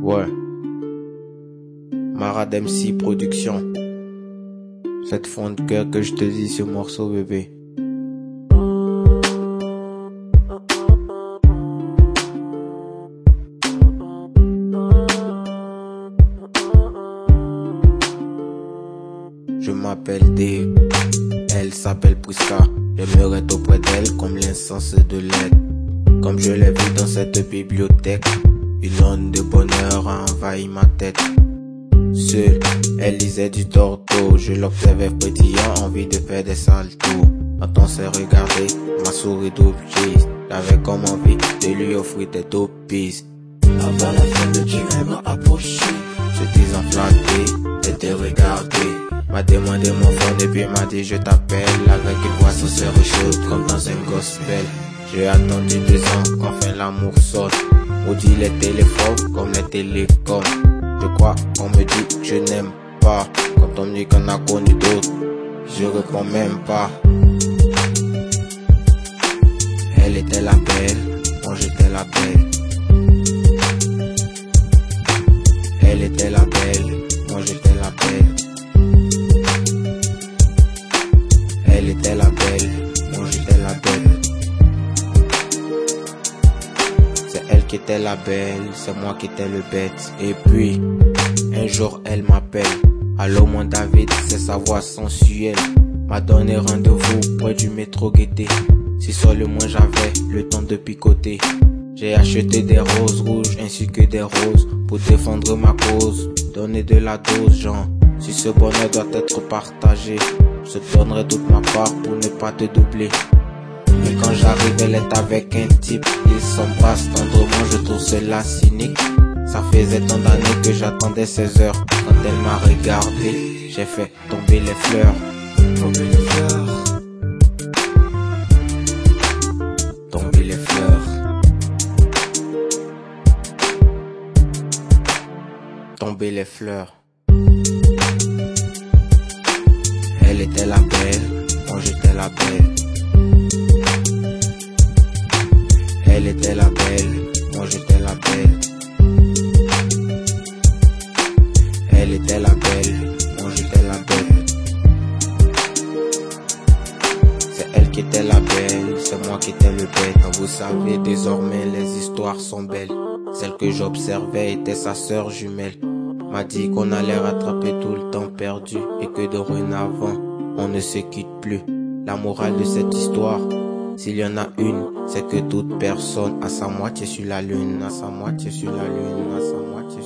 Ouais. Marad MC Production. Cette fond de cœur que je te dis ce morceau, bébé. Je m'appelle Dave, elle s'appelle Prisca. J'aimerais être auprès d'elle comme l'insensé de l'aide. Comme je l'ai vu dans cette bibliothèque, une onde de bonheur a envahi ma tête. Seule, elle lisait du torto, je l'observais pétillant, envie de faire des saltos. Quand on s'est regardé, ma souris d'objet, j'avais comme envie de lui offrir des topies. Avant la fin de Dieu, elle m'a approché, se disant flatté, et te regarder. M'a demandé mon phone et puis m'a dit je t'appelle, avec une voix sincère et chaude comme dans un gospel. J'ai attendu 2 ans qu'enfin l'amour sorte. Maudit les téléphones comme les télécoms. Je crois qu'on me dit que je n'aime pas. Quand on me dit qu'on a connu d'autres, je réponds même pas. Elle était la belle, moi j'étais la belle. Elle était la belle, moi j'étais la belle. Elle était la belle, moi j'étais la belle. C'est elle qui était la belle, c'est moi qui étais le bête. Et puis, un jour elle m'appelle. Allô mon David, c'est sa voix sensuelle. M'a donné rendez-vous près du métro Gaîté. Si seulement j'avais le temps de picoter. J'ai acheté des roses rouges ainsi que des roses pour défendre ma cause. Donner de la dose, genre. Si ce bonheur doit être partagé, je te donnerai toute ma part pour ne pas te doubler. Mais quand j'arrive, elle est avec un type, il s'embrasse tendrement, je trouve cela cynique. Ça faisait tant d'années que j'attendais 16 heures. Quand elle m'a regardé, j'ai fait tomber les fleurs. Tomber les fleurs. Tomber les fleurs. Tomber les fleurs. Elle était la belle, moi j'étais la belle. Elle était la belle, moi j'étais la belle. Elle était la belle, moi j'étais la belle. C'est elle qui était la belle, c'est moi qui étais le bête. Vous savez, désormais les histoires sont belles. Celle que j'observais était sa sœur jumelle. M'a dit qu'on allait rattraper tout le temps perdu et que dorénavant on ne se quitte plus. La morale de cette histoire, s'il y en a une, c'est que toute personne a sa moitié sur la lune, a sa moitié sur la lune, a sa moitié